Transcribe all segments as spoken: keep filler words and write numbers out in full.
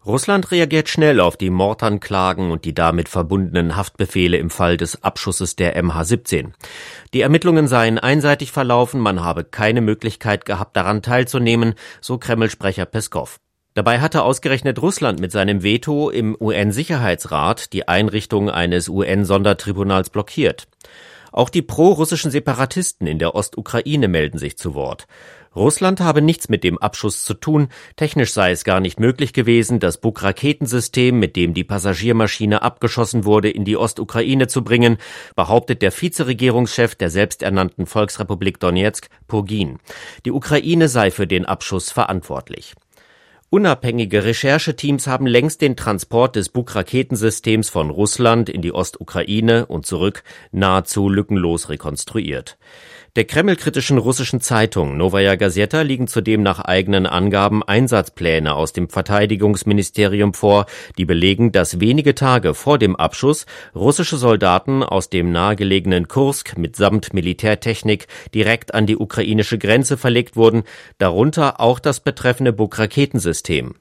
Russland reagiert schnell auf die Mordanklagen und die damit verbundenen Haftbefehle im Fall des Abschusses der M H siebzehn. Die Ermittlungen seien einseitig verlaufen, man habe keine Möglichkeit gehabt, daran teilzunehmen, so Kreml-Sprecher Peskow. Dabei hatte ausgerechnet Russland mit seinem Veto im U N-Sicherheitsrat die Einrichtung eines U N-Sondertribunals blockiert. Auch die pro-russischen Separatisten in der Ostukraine melden sich zu Wort. Russland habe nichts mit dem Abschuss zu tun, technisch sei es gar nicht möglich gewesen, das Buk-Raketensystem, mit dem die Passagiermaschine abgeschossen wurde, in die Ostukraine zu bringen, behauptet der Vizeregierungschef der selbsternannten Volksrepublik Donezk, Purgin. Die Ukraine sei für den Abschuss verantwortlich. Unabhängige Rechercheteams haben längst den Transport des Buk-Raketensystems von Russland in die Ostukraine und zurück nahezu lückenlos rekonstruiert. Der kremlkritischen russischen Zeitung Novaya Gazeta liegen zudem nach eigenen Angaben Einsatzpläne aus dem Verteidigungsministerium vor, die belegen, dass wenige Tage vor dem Abschuss russische Soldaten aus dem nahegelegenen Kursk mitsamt Militärtechnik direkt an die ukrainische Grenze verlegt wurden, darunter auch das betreffende Buk-Raketensystem.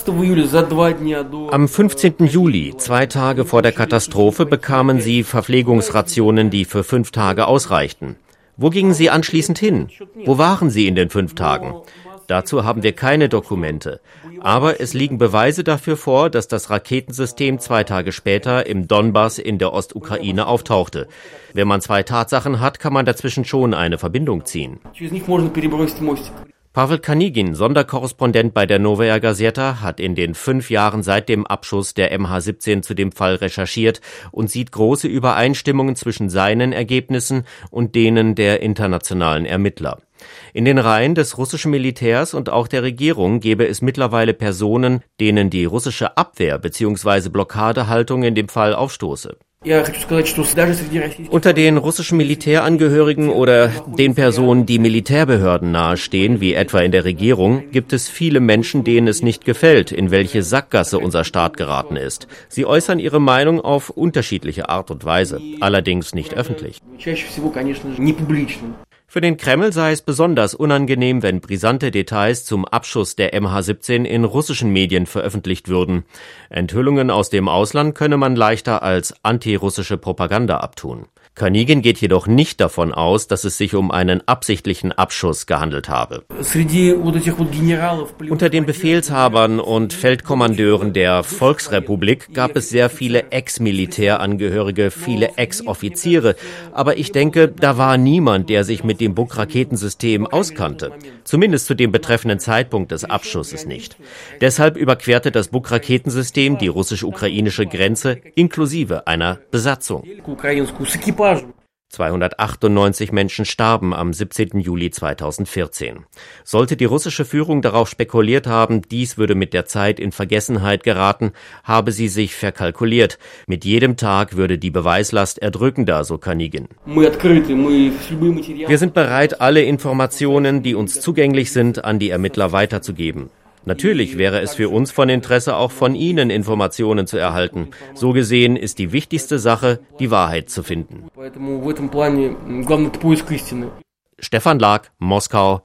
Am fünfzehnten Juli, zwei Tage vor der Katastrophe, bekamen sie Verpflegungsrationen, die für fünf Tage ausreichten. Wo gingen Sie anschließend hin? Wo waren Sie in den fünf Tagen? Dazu haben wir keine Dokumente. Aber es liegen Beweise dafür vor, dass das Raketensystem zwei Tage später im Donbass in der Ostukraine auftauchte. Wenn man zwei Tatsachen hat, kann man dazwischen schon eine Verbindung ziehen. Pawel Kanigin, Sonderkorrespondent bei der Novaya Gazeta, hat in den fünf Jahren seit dem Abschuss der M H siebzehn zu dem Fall recherchiert und sieht große Übereinstimmungen zwischen seinen Ergebnissen und denen der internationalen Ermittler. In den Reihen des russischen Militärs und auch der Regierung gäbe es mittlerweile Personen, denen die russische Abwehr bzw. Blockadehaltung in dem Fall aufstoße. Unter den russischen Militärangehörigen oder den Personen, die Militärbehörden nahestehen, wie etwa in der Regierung, gibt es viele Menschen, denen es nicht gefällt, in welche Sackgasse unser Staat geraten ist. Sie äußern ihre Meinung auf unterschiedliche Art und Weise, allerdings nicht öffentlich. Für den Kreml sei es besonders unangenehm, wenn brisante Details zum Abschuss der M H siebzehn in russischen Medien veröffentlicht würden. Enthüllungen aus dem Ausland könne man leichter als antirussische Propaganda abtun. Kanigin geht jedoch nicht davon aus, dass es sich um einen absichtlichen Abschuss gehandelt habe. Unter den Befehlshabern und Feldkommandeuren der Volksrepublik gab es sehr viele Ex-Militärangehörige, viele Ex-Offiziere. Aber ich denke, da war niemand, der sich mit dem Buk-Raketensystem auskannte. Zumindest zu dem betreffenden Zeitpunkt des Abschusses nicht. Deshalb überquerte das Buk-Raketensystem die russisch-ukrainische Grenze inklusive einer Besatzung. zweihundertachtundneunzig Menschen starben am siebzehnten Juli zweitausendvierzehn. Sollte die russische Führung darauf spekuliert haben, dies würde mit der Zeit in Vergessenheit geraten, habe sie sich verkalkuliert. Mit jedem Tag würde die Beweislast erdrückender, so Kanigin. Wir sind bereit, alle Informationen, die uns zugänglich sind, an die Ermittler weiterzugeben. Natürlich wäre es für uns von Interesse, auch von Ihnen Informationen zu erhalten. So gesehen ist die wichtigste Sache, die Wahrheit zu finden. Stefan Lag, Moskau,